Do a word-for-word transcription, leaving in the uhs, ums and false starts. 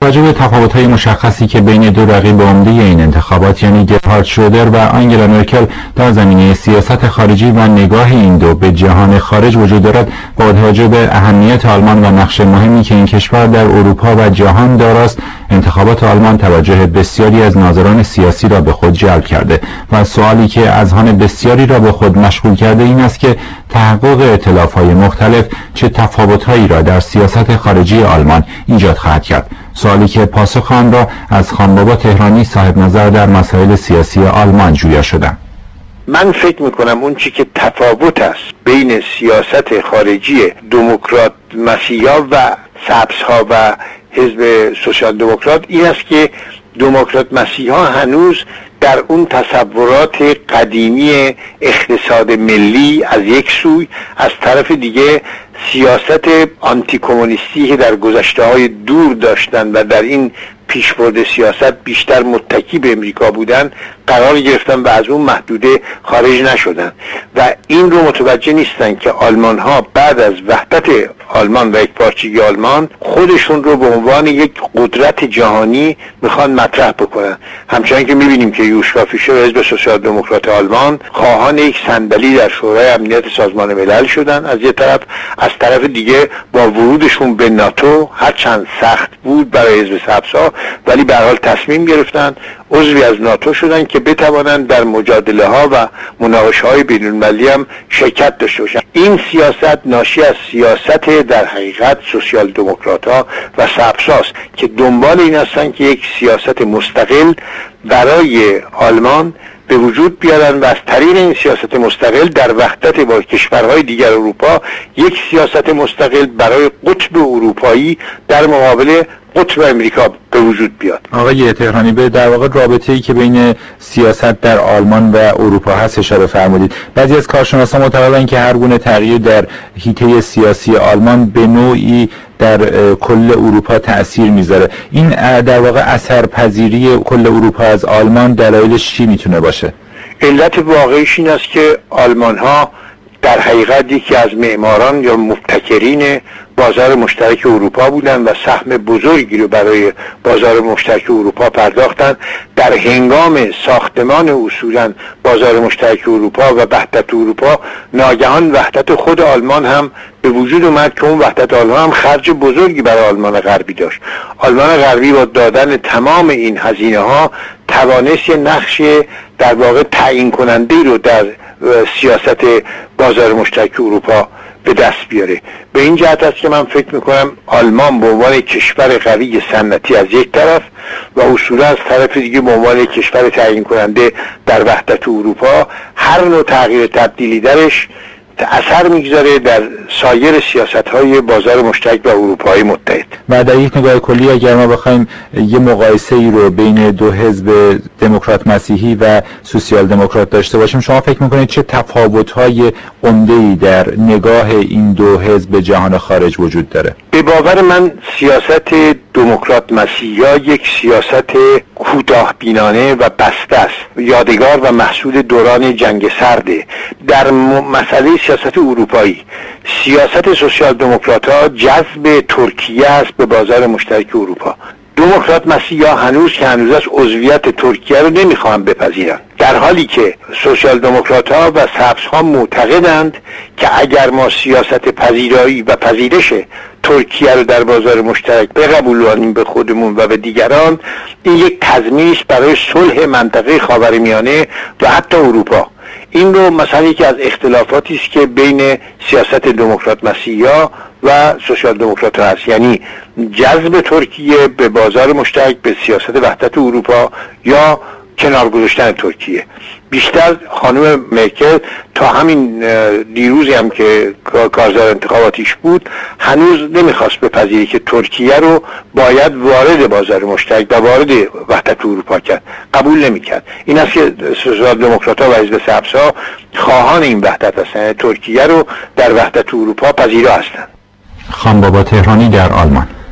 راجع به تفاوت‌های مشخصی که بین دو رقیب عمده این انتخابات یعنی گرهارد شرودر و آنگلا مرکل در زمینه سیاست خارجی و نگاه این دو به جهان خارج وجود دارد، با توجه به اهمیت آلمان و نقش مهمی که این کشور در اروپا و جهان دارد، انتخابات آلمان توجه بسیاری از ناظران سیاسی را به خود جلب کرده و سوالی که اذهان بسیاری را به خود مشغول کرده این است که تحقق ائتلاف‌های مختلف چه تفاوت‌هایی را در سیاست خارجی آلمان ایجاد خواهد کرد. سوالی که پاسخ آن را از خانبابا تهرانی صاحب نظر در مسائل سیاسی آلمان جویا شدم. من فکر میکنم اون چی که تفاوت است بین سیاست خارجی دموکرات مسیحا و سبزها و حزب سوسیال دموکرات این است که دموکرات مسیحا هنوز در اون تصورات قدیمی اقتصاد ملی از یک سوی، از طرف دیگه سیاست آنتی کمونیستی که در گذشته های دور داشتن و در این پیشبرد سیاست بیشتر متکی به امریکا بودن قرار گرفتن و از اون محدوده خارج نشدن و این رو متوجه نیستن که آلمان ها بعد از وحدت آلمان و یکپارچگی آلمان خودشون رو به عنوان یک قدرت جهانی میخوان مطرح بکنن. همچنان که میبینیم که یوشکا فیشر و حزب سوسیال دموکرات آلمان خواهان یک صندلی در شورای امنیت سازمان ملل شدن از یک طرف، از طرف دیگه با ورودشون به ناتو هرچند سخت بود برای حزب سبزها ولی به هر حال تصمیم گرفتن عضوی از ناتو شدن که بتوانند در مجادله ها و مناقشه های بین المللی هم شرکت داشته باشند. این سیاست ناشی از سیاست در حقیقت سوسیال دموکرات ها و سبزهاست که دنبال این هستن که یک سیاست مستقل برای آلمان به وجود بیارن و از طریق این سیاست مستقل در وحدت با کشورهای دیگر اروپا یک سیاست مستقل برای قطب اروپایی در مقابل قطب امریکا به وجود بیاد. آقای تهرانی، به در واقع رابطه‌ای که بین سیاست در آلمان و اروپا هست اشاره فرمودید. بعضی از کارشناسان معتقدند که هر گونه تغییر در حیطه سیاسی آلمان به نوعی در کل اروپا تأثیر میذاره. این در واقع اثرپذیری کل اروپا از آلمان دلایلش چی میتونه باشه؟ علت واقعیش این است که آلمان ها در حقیقت یکی از معماران یا مبتکرین بازار مشترک اروپا بودن و سهم بزرگی رو برای بازار مشترک اروپا پرداختن. در هنگام ساختمان اصولا بازار مشترک اروپا و وحدت اروپا ناگهان وحدت خود آلمان هم به وجود اومد که اون وحدت آلمان هم خرج بزرگی برای آلمان غربی داشت. آلمان غربی با دادن تمام این هزینه ها توانست یه نقش در واقع تعیین کننده رو در سیاست بازار مشترک اروپا به دست بیاره. به این جهت است که من فکر میکنم آلمان به عنوان کشور قوی صنعتی از یک طرف و اصولا از طرف دیگه به عنوان کشور تعیین کننده در وحدت اروپا هر نوع تغییر تبدیلی درش اثر میگذاره در سایر سیاست‌های بازار مشترک و اروپایی متحد. و در یک نگاه کلی اگر ما بخوایم یه مقایسه ای رو بین دو حزب دموکرات مسیحی و سوسیال دموکرات داشته باشیم، شما فکر میکنید چه تفاوت‌های عمده‌ای در نگاه این دو حزب به جهان خارج وجود داره؟ به باور من سیاست دموکرات مسیحا یک سیاست کوتاه‌بینانه و بسته است، یادگار و محصول دوران جنگ سرده. در مسئله سیاست اروپایی سیاست سوسیال دموکرات‌ها جذب ترکیه است به بازار مشترک اروپا. دموکرات مسیحا هنوز که هنوز است عضویت ترکیه رو نمیخوان بپذیرن، در حالی که سوسیال دموکرات‌ها و سبزها معتقدند که اگر ما سیاست پذیرایی و پذیرش ترکیه رو در بازار مشترک بقبولانیم به خودمون و به دیگران، این یک تضمینی است برای صلح منطقه خاورمیانه و حتی اروپا. این رو مثلا یکی از اختلافاتی است که بین سیاست دموکرات مسیحا و سوسیال دموکرات هست، یعنی جذب ترکیه به بازار مشترک به سیاست وحدت اروپا یا کنار گذاشتن ترکیه. بیشتر خانم مرکل تا همین دیروزی هم که کارزار انتخاباتیش بود هنوز نمیخواست بپذیره که ترکیه رو باید وارد بازار مشترک و وارد وحدت اروپا کرد، قبول نمیکرد. این است که سوسیال دموکرات‌ها و حزب سبزها خواهان این وحدت هستند، ترکیه رو در وحدت اروپا پذیرا هستند. خانبابا تهرانی در آلمان.